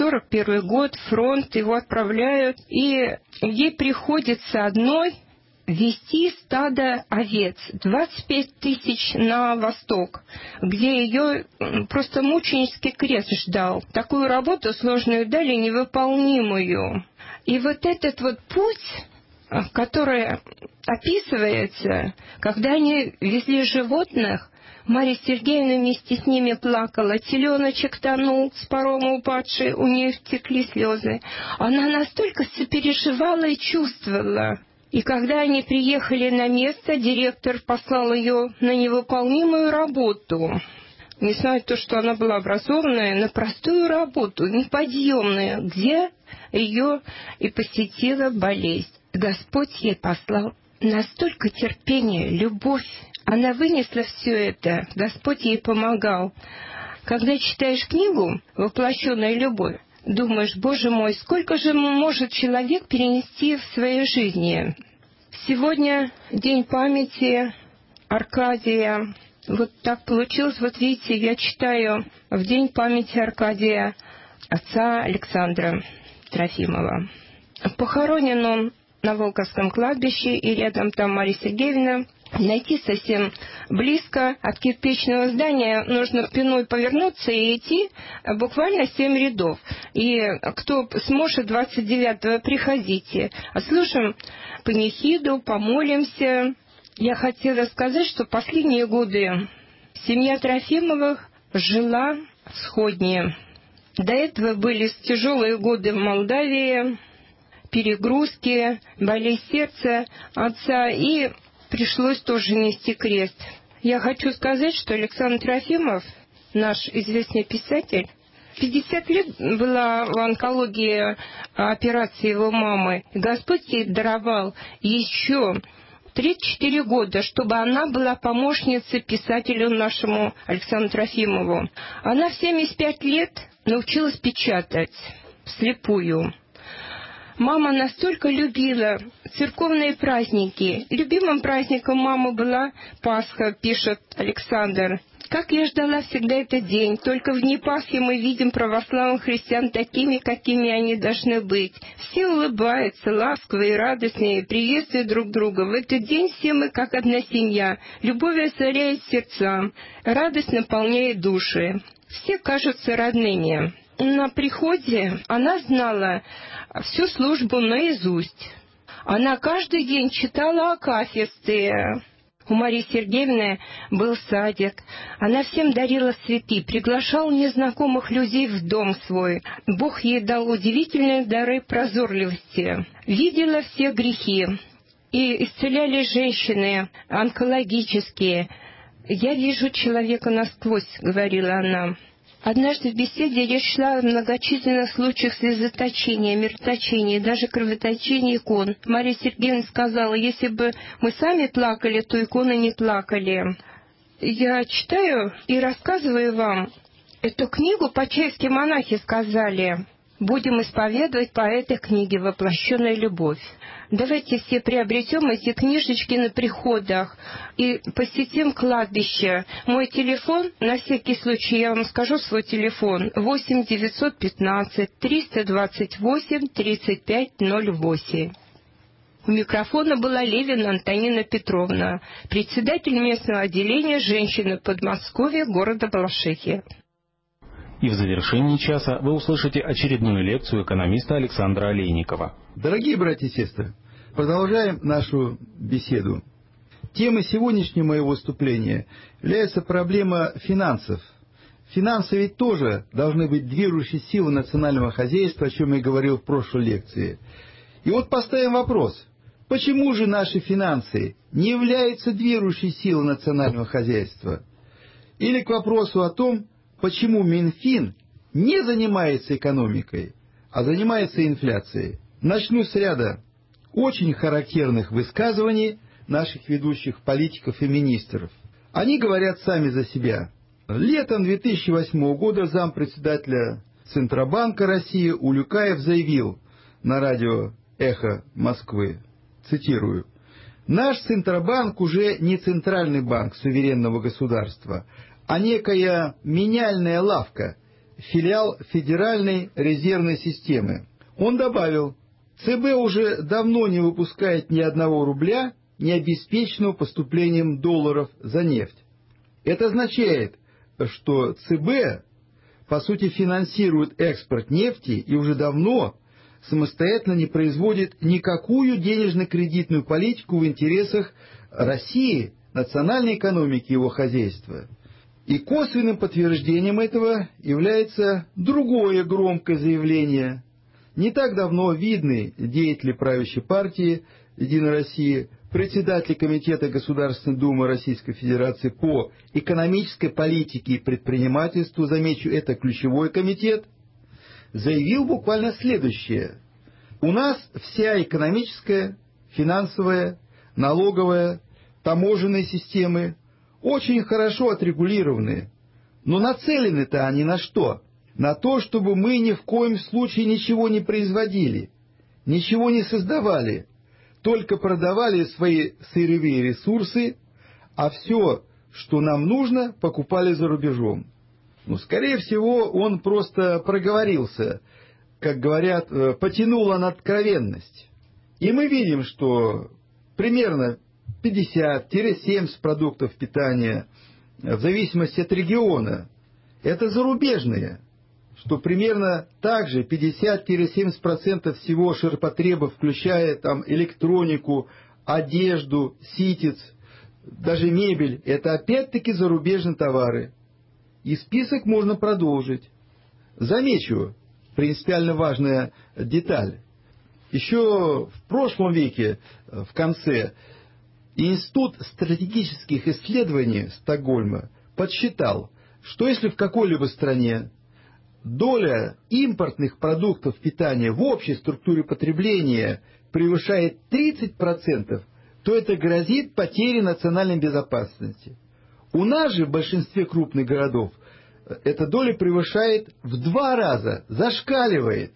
41 год, фронт, его отправляют, и ей приходится одной вести стадо овец, 25 тысяч на восток, где ее просто мученический крест ждал. Такую работу сложную дали, невыполнимую. И вот этот вот путь, который описывается, когда они везли животных, Мария Сергеевна вместе с ними плакала. Теленочек тонул, с парома упадший, у нее текли слезы. Она настолько сопереживала и чувствовала. И когда они приехали на место, директор послал ее на невыполнимую работу. Несмотря на то, что она была образованная, на простую работу, неподъемную, где ее и посетила болезнь. Господь ей послал настолько терпение, любовь. Она вынесла все это, Господь ей помогал. Когда читаешь книгу «Воплощенная любовь», думаешь: Боже мой, сколько же может человек перенести в своей жизни? Сегодня день памяти Аркадия. Вот так получилось, вот видите, я читаю в день памяти Аркадия отца Александра Трофимова. Похоронен он на Волковском кладбище, и рядом там Мария Сергеевна. Найти совсем близко от кирпичного здания нужно спиной повернуться и идти буквально 7 рядов. И кто сможет 29-го, приходите. Отслушаем панихиду, помолимся. Я хотела сказать, что последние годы семья Трофимовых жила в Сходне. До этого были тяжелые годы в Молдавии, перегрузки, болезнь сердца отца, и пришлось тоже нести крест. Я хочу сказать, что Александр Трофимов, наш известный писатель, 50 лет была в онкологии операции его мамы. Господь ей даровал еще 3-4 года, чтобы она была помощницей писателю нашему Александру Трофимову. Она в 75 лет научилась печатать вслепую. Мама настолько любила церковные праздники. Любимым праздником мамы была Пасха, пишет Александр. Как я ждала всегда этот день. Только в дни Пасхи мы видим православных христиан такими, какими они должны быть. Все улыбаются, ласковые и радостные, приветствуют друг друга. В этот день все мы как одна семья. Любовь озаряет сердца, радость наполняет души. Все кажутся родными. На приходе она знала всю службу наизусть. Она каждый день читала акафисты. У Марии Сергеевны был садик. Она всем дарила цветы, приглашала незнакомых людей в дом свой. Бог ей дал удивительные дары прозорливости. Видела все грехи. И исцеляли женщины онкологические. «Я вижу человека насквозь», — говорила она. Однажды в беседе речь шла о многочисленных случаях слезоточения, мертвоточения, даже кровоточения икон. Мария Сергеевна сказала: если бы мы сами плакали, то иконы не плакали. Я читаю и рассказываю вам эту книгу, почаевские монахи сказали. Будем исповедовать по этой книге «Воплощенная любовь». Давайте все приобретем эти книжечки на приходах и посетим кладбище. Мой телефон, на всякий случай я вам скажу свой телефон, 8-915-328-3508. У микрофона была Левина Антонина Петровна, председатель местного отделения женщины Подмосковья города Балашихи. И в завершении часа вы услышите очередную лекцию экономиста Александра Олейникова. Дорогие братья и сестры, продолжаем нашу беседу. Темой сегодняшнего моего выступления является проблема финансов. Финансы ведь тоже должны быть движущей силой национального хозяйства, о чем я говорил в прошлой лекции. И вот поставим вопрос, почему же наши финансы не являются движущей силой национального хозяйства? Или к вопросу о том, почему Минфин не занимается экономикой, а занимается инфляцией. Начну с ряда очень характерных высказываний наших ведущих политиков и министров. Они говорят сами за себя. Летом 2008 года зампредседателя Центробанка России Улюкаев заявил на радио «Эхо Москвы», цитирую, «Наш Центробанк уже не центральный банк суверенного государства, а некая меняльная лавка, филиал Федеральной резервной системы». Он добавил, ЦБ уже давно не выпускает ни одного рубля, не обеспеченного поступлением долларов за нефть. Это означает, что ЦБ, по сути, финансирует экспорт нефти и уже давно самостоятельно не производит никакую денежно-кредитную политику в интересах России, национальной экономики его хозяйства. И косвенным подтверждением этого является другое громкое заявление. Не так давно видный деятель правящей партии «Единой России», председатель Комитета Государственной Думы Российской Федерации по экономической политике и предпринимательству, замечу, это ключевой комитет, заявил буквально следующее. У нас вся экономическая, финансовая, налоговая, таможенная системы очень хорошо отрегулированы, но нацелены-то они на что? На то, чтобы мы ни в коем случае ничего не производили, ничего не создавали, только продавали свои сырьевые ресурсы, а все, что нам нужно, покупали за рубежом. Скорее всего, он просто проговорился, как говорят, потянуло на откровенность. И мы видим, что примерно 50-70 продуктов питания, в зависимости от региона, это зарубежные, что примерно также 50-70% всего ширпотреба, включая там электронику, одежду, ситец, даже мебель, это опять-таки зарубежные товары. И список можно продолжить. Замечу принципиально важная деталь. Еще в прошлом веке, в конце, Институт стратегических исследований Стокгольма подсчитал, что если в какой-либо стране доля импортных продуктов питания в общей структуре потребления превышает 30%, то это грозит потерей национальной безопасности. У нас же в большинстве крупных городов эта доля превышает в 2 раза, зашкаливает.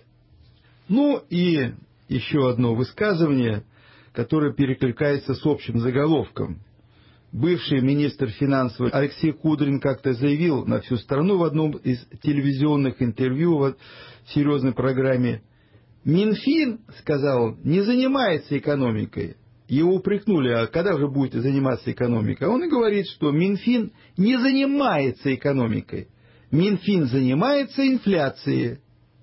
И еще одно высказывание, которое перекликается с общим заголовком. Бывший министр финансов Алексей Кудрин как-то заявил на всю страну в одном из телевизионных интервью в серьезной программе: Минфин, сказал, не занимается экономикой. Его упрекнули, а когда же будете заниматься экономикой? Он и говорит, что Минфин не занимается экономикой. Минфин занимается инфляцией.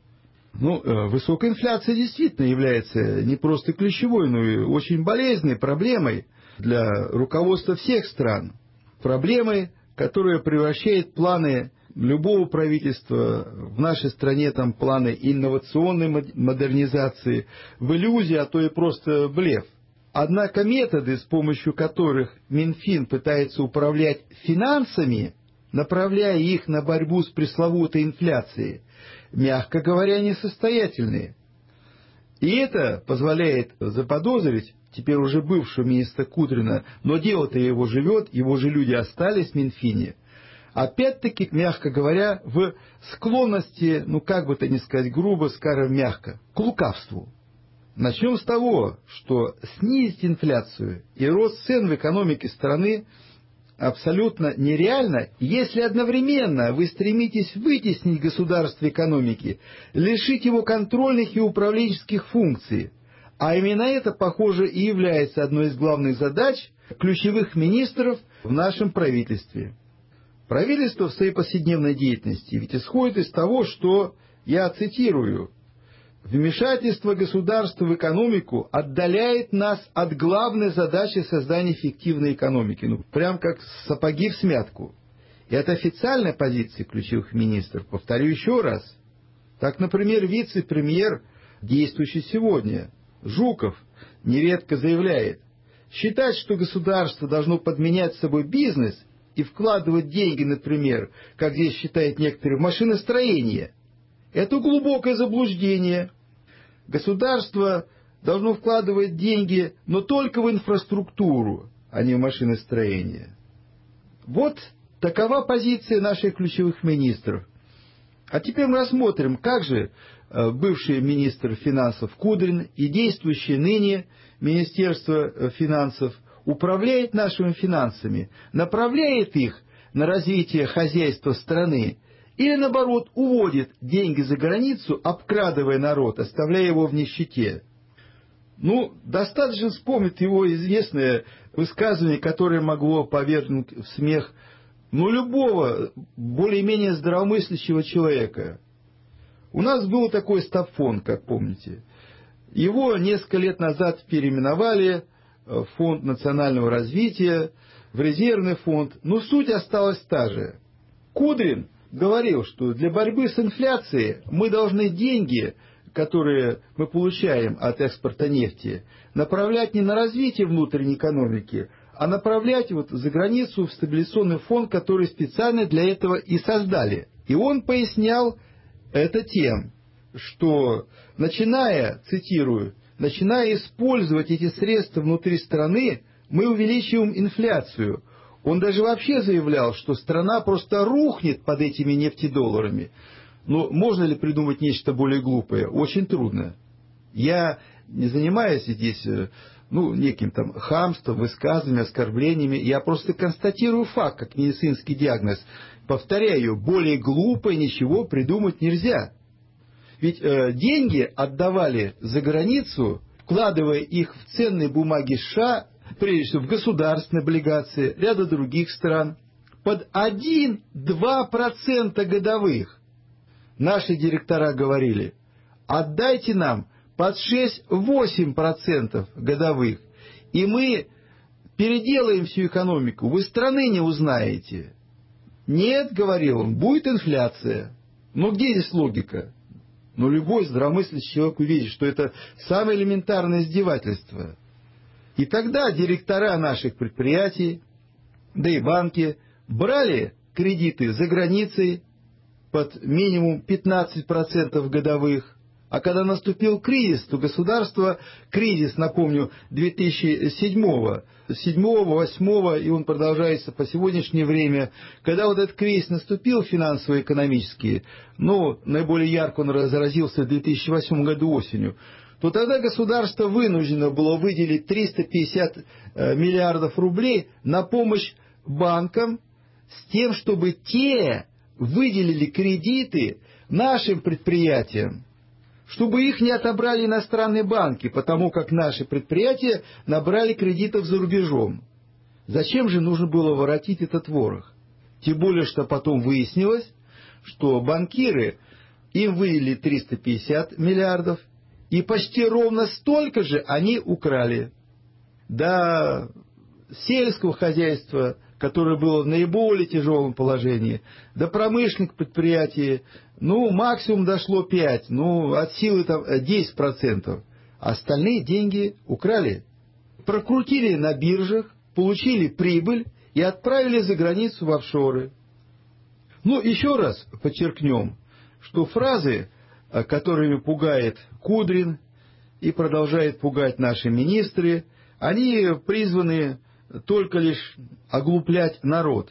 Высокая инфляция действительно является не просто ключевой, но и очень болезненной проблемой для руководства всех стран. Проблемой, которая превращает планы любого правительства, в нашей стране там планы инновационной модернизации, в иллюзии, а то и просто блеф. Однако методы, с помощью которых Минфин пытается управлять финансами, направляя их на борьбу с пресловутой инфляцией, мягко говоря, несостоятельные. И это позволяет заподозрить теперь уже бывшего министра Кудрина, но дело-то его живет, его же люди остались в Минфине, опять-таки, мягко говоря, в склонности, как бы то ни сказать грубо, скажем мягко, к лукавству. Начнем с того, что снизить инфляцию и рост цен в экономике страны абсолютно нереально, если одновременно вы стремитесь вытеснить государство экономики, лишить его контрольных и управленческих функций. А именно это, похоже, и является одной из главных задач ключевых министров в нашем правительстве. Правительство в своей повседневной деятельности ведь исходит из того, что, я цитирую, «вмешательство государства в экономику отдаляет нас от главной задачи создания эффективной экономики». Прям как сапоги в смятку. И это официальная позиция ключевых министров. Повторю еще раз. Так, например, вице-премьер, действующий сегодня, Жуков, нередко заявляет, считать, что государство должно подменять собой бизнес и вкладывать деньги, например, как здесь считают некоторые, в машиностроение. Это глубокое заблуждение. Государство должно вкладывать деньги, но только в инфраструктуру, а не в машиностроение. Вот такова позиция наших ключевых министров. А теперь мы рассмотрим, как же бывший министр финансов Кудрин и действующее ныне Министерство финансов управляет нашими финансами, направляет их на развитие хозяйства страны, или, наоборот, уводит деньги за границу, обкрадывая народ, оставляя его в нищете. Достаточно вспомнить его известное высказывание, которое могло повергнуть в смех любого более-менее здравомыслящего человека. У нас был такой стабфонд, как помните. Его несколько лет назад переименовали в Фонд национального развития, в резервный фонд, но суть осталась та же. Кудрин говорил, что для борьбы с инфляцией мы должны деньги, которые мы получаем от экспорта нефти, направлять не на развитие внутренней экономики, а направлять за границу в стабилизационный фонд, который специально для этого и создали. И он пояснял это тем, что цитирую, начиная использовать эти средства внутри страны, мы увеличиваем инфляцию. Он даже вообще заявлял, что страна просто рухнет под этими нефтедолларами. Но можно ли придумать нечто более глупое? Очень трудно. Я не занимаюсь здесь неким хамством, высказываниями, оскорблениями. Я просто констатирую факт, как медицинский диагноз. Повторяю, более глупое ничего придумать нельзя. Ведь деньги отдавали за границу, вкладывая их в ценные бумаги США, прежде всего в государственные облигации ряда других стран, под 1-2% годовых. Наши директора говорили, отдайте нам под 6-8% годовых, и мы переделаем всю экономику, вы страны не узнаете. Нет, говорил он, будет инфляция. Но где здесь логика? Любой здравомыслящий человек увидит, что это самое элементарное издевательство. И тогда директора наших предприятий, да и банки, брали кредиты за границей под минимум 15% годовых. А когда наступил кризис, то государство, напомню, 2007-го, 2008-го, и он продолжается по сегодняшнее время, когда этот кризис наступил финансово-экономический, наиболее ярко он разразился в 2008 году осенью, то тогда государство вынуждено было выделить 350 миллиардов рублей на помощь банкам с тем, чтобы те выделили кредиты нашим предприятиям, чтобы их не отобрали иностранные банки, потому как наши предприятия набрали кредитов за рубежом. Зачем же нужно было воротить этот ворох? Тем более, что потом выяснилось, что банкиры им выделили 350 миллиардов, и почти ровно столько же они украли. До сельского хозяйства, которое было в наиболее тяжелом положении, до промышленных предприятий, максимум дошло 5, от силы 10%. Остальные деньги украли. Прокрутили на биржах, получили прибыль и отправили за границу в офшоры. Еще раз подчеркнем, что фразы, которыми пугает Кудрин и продолжает пугать наши министры, они призваны только лишь оглуплять народ.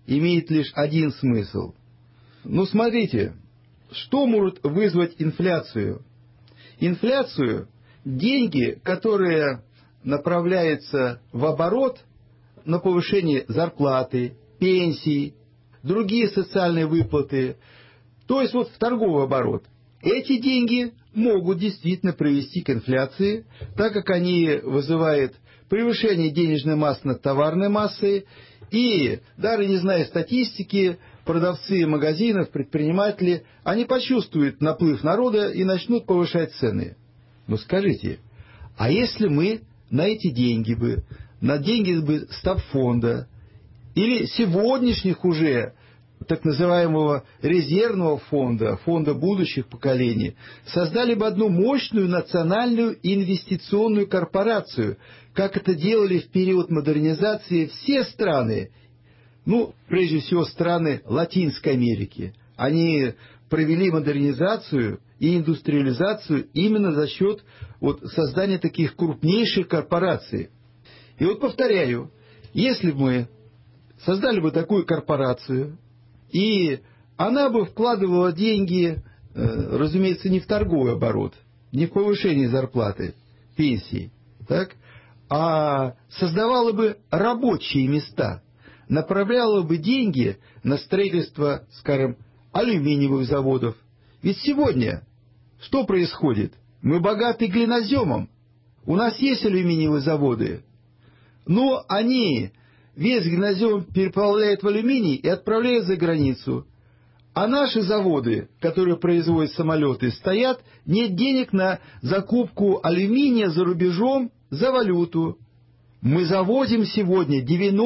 имеет лишь один смысл. Ну, смотрите, что может вызвать инфляцию? Инфляцию – деньги, которые направляются в оборот на повышение зарплаты, пенсий, другие социальные выплаты, то есть вот в торговый оборот. Эти деньги могут действительно привести к инфляции, так как они вызывают превышение денежной массы над товарной массой, и, даже не зная статистики, продавцы магазинов, предприниматели, они почувствуют наплыв народа и начнут повышать цены. Но скажите, а если мы на эти деньги бы, на деньги бы стабфонда или сегодняшних уже так называемого резервного фонда, фонда будущих поколений, создали бы одну мощную национальную инвестиционную корпорацию, как это делали в период модернизации все страны, ну, прежде всего, страны Латинской Америки. Они провели модернизацию и индустриализацию именно за счет вот создания таких крупнейших корпораций. И вот повторяю, если бы мы создали бы такую корпорацию, и она бы вкладывала деньги, разумеется, не в торговый оборот, не в повышение зарплаты, пенсий, так, а создавала бы рабочие места, направляла бы деньги на строительство, скажем, алюминиевых заводов. Ведь сегодня что происходит? Мы богаты глиноземом, у нас есть алюминиевые заводы, но они весь глинозем переплавляют в алюминий и отправляют за границу. А наши заводы, которые производят самолеты, стоят, нет денег на закупку алюминия за рубежом за валюту. Мы завозим сегодня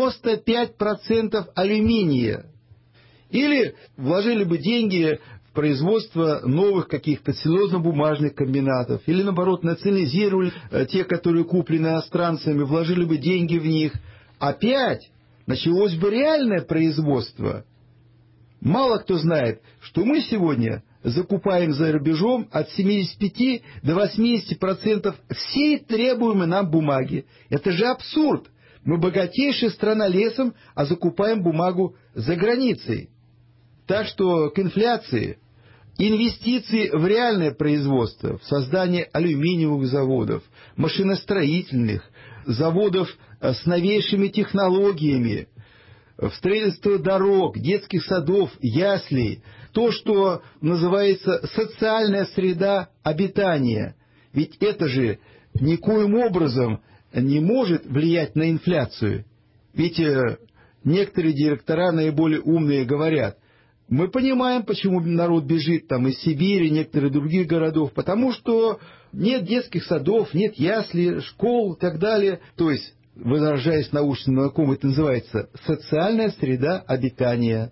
95% алюминия. Или вложили бы деньги в производство новых каких-то целлюлозно-бумажных комбинатов, или, наоборот, национализировали те, которые куплены иностранцами, вложили бы деньги в них. Опять началось бы реальное производство. Мало кто знает, что мы сегодня закупаем за рубежом от 75 до 80% всей требуемой нам бумаги. Это же абсурд. Мы богатейшая страна лесом, а закупаем бумагу за границей. Так что к инфляции инвестиции в реальное производство, в создание алюминиевых заводов, машиностроительных, заводов с новейшими технологиями, в строительство дорог, детских садов, яслей, то, что называется социальная среда обитания. Ведь это же никоим образом не может влиять на инфляцию. Ведь некоторые директора, наиболее умные, говорят: мы понимаем, почему народ бежит там из Сибири, некоторых других городов, потому что нет детских садов, нет яслей, школ и так далее. То есть, выражаясь научным языком, это называется социальная среда обитания.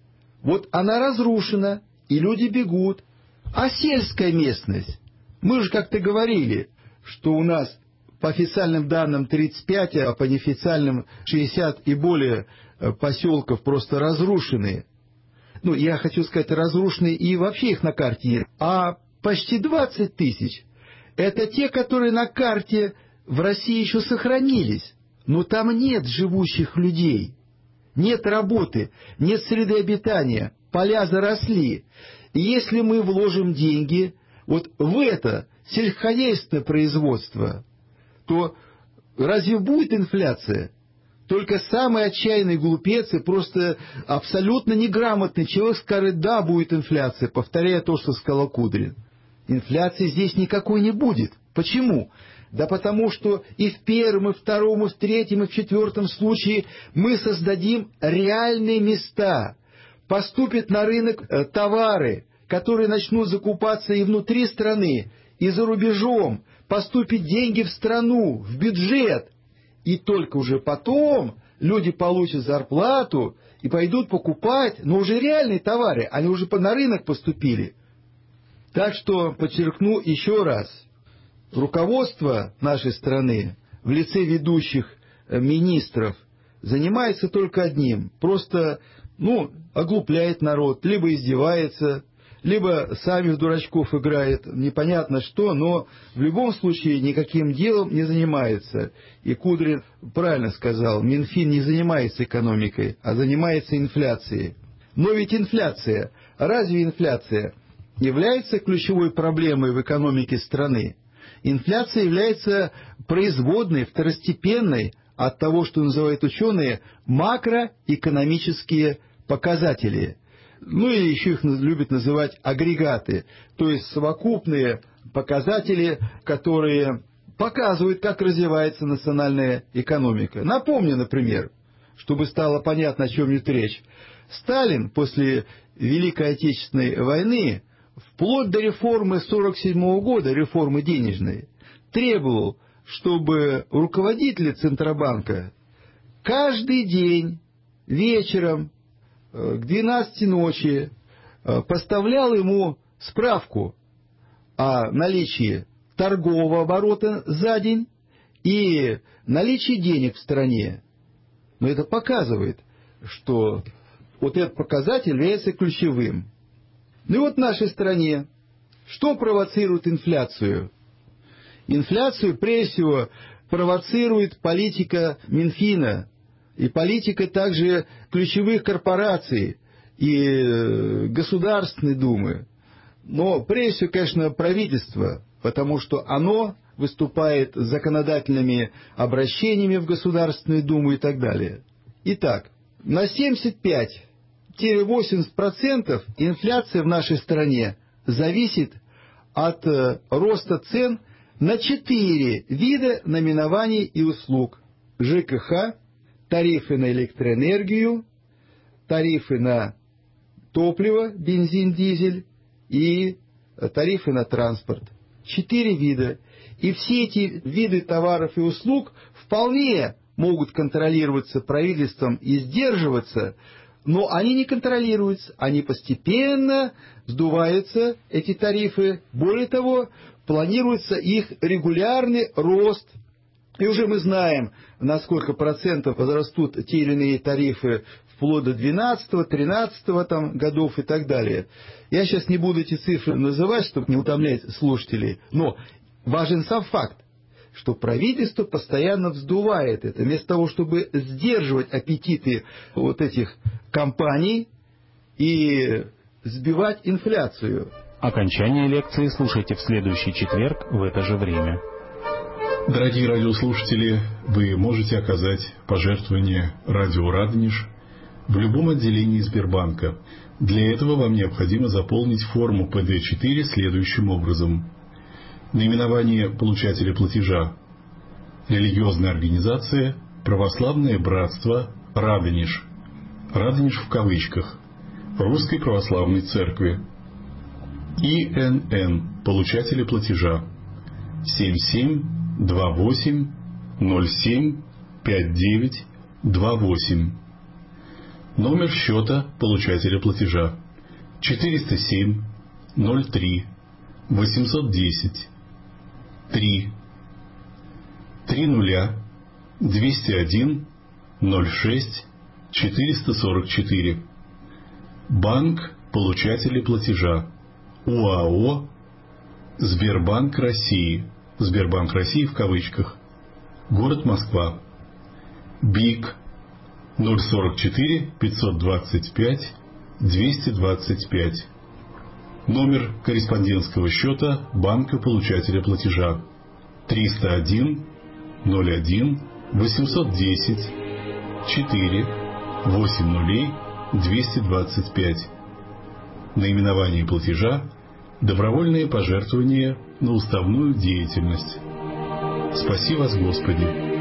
Вот она разрушена, и люди бегут. А сельская местность? Мы же как-то говорили, что у нас по официальным данным 35, а по неофициальным 60 и более поселков просто разрушены. Ну, я хочу сказать, разрушены, и вообще их на карте нет. А почти 20 тысяч – это те, которые на карте в России еще сохранились. Но там нет живущих людей, нет работы, нет среды обитания, поля заросли. И если мы вложим деньги вот в это сельскохозяйственное производство, то разве будет инфляция? Только самый отчаянный глупец и просто абсолютно неграмотный человек скажет: да, будет инфляция, повторяя то, что сказал Кудрин. Инфляции здесь никакой не будет. Почему? Да потому что и в первом, и в втором, и в третьем, и в четвертом случае мы создадим реальные места. Поступят на рынок товары, которые начнут закупаться и внутри страны, и за рубежом. Поступят деньги в страну, в бюджет. И только уже потом люди получат зарплату и пойдут покупать, но уже реальные товары, они уже на рынок поступили. Так что, подчеркну еще раз, руководство нашей страны в лице ведущих министров занимается только одним. Просто, оглупляет народ, либо издевается, либо сами в дурачков играют, непонятно что, но в любом случае никаким делом не занимается. И Кудрин правильно сказал, Минфин не занимается экономикой, а занимается инфляцией. Но ведь инфляция, разве инфляция является ключевой проблемой в экономике страны? Инфляция является производной, второстепенной от того, что называют ученые макроэкономические показатели. Ну или еще их любят называть агрегаты, то есть совокупные показатели, которые показывают, как развивается национальная экономика. Напомню, например, чтобы стало понятно, о чем идет речь. Сталин после Великой Отечественной войны, вплоть до реформы 1947 года, реформы денежной, требовал, чтобы руководители Центробанка каждый день вечером к 12 ночи поставлял ему справку о наличии торгового оборота за день и наличии денег в стране. Но это показывает, что вот этот показатель является ключевым. Ну и вот в нашей стране что провоцирует инфляцию? Инфляцию, прежде всего, провоцирует политика Минфина и политика также ключевых корпораций и Государственной Думы. Но прежде всего, конечно, правительство, потому что оно выступает с законодательными обращениями в Государственную Думу и так далее. Итак, на 75-80% инфляция в нашей стране зависит от роста цен на 4 вида наименований и услуг: ЖКХ, тарифы на электроэнергию, тарифы на топливо, бензин, дизель и тарифы на транспорт. 4 вида. И все эти виды товаров и услуг вполне могут контролироваться правительством и сдерживаться, но они не контролируются, они постепенно сдуваются, эти тарифы. Более того, планируется их регулярный рост. И уже мы знаем, на сколько процентов возрастут те или иные тарифы вплоть до 12-13 годов и так далее. Я сейчас не буду эти цифры называть, чтобы не утомлять слушателей, но важен сам факт, что правительство постоянно вздувает это, вместо того, чтобы сдерживать аппетиты вот этих компаний и сбивать инфляцию. Окончание лекции слушайте в следующий четверг в это же время. Дорогие радиослушатели, вы можете оказать пожертвование радио «Радонеж» в любом отделении Сбербанка. Для этого вам необходимо заполнить форму ПД-4 следующим образом. Наименование получателя платежа: религиозная организация «Православное братство Радонеж». Радонеж в кавычках. Русской Православной Церкви. ИНН получателя платежа: 7728075928. Номер счета получателя платежа: 407 03 810 3 30 201 06 444. Банк получателя платежа: УАО Сбербанк России. Сбербанк России в кавычках. Город Москва. БИК 044 525 225. Номер корреспондентского счета банка получателя платежа: 301 01 810 4 80 225. Наименование платежа: добровольные пожертвования на уставную деятельность. Спаси вас, Господи!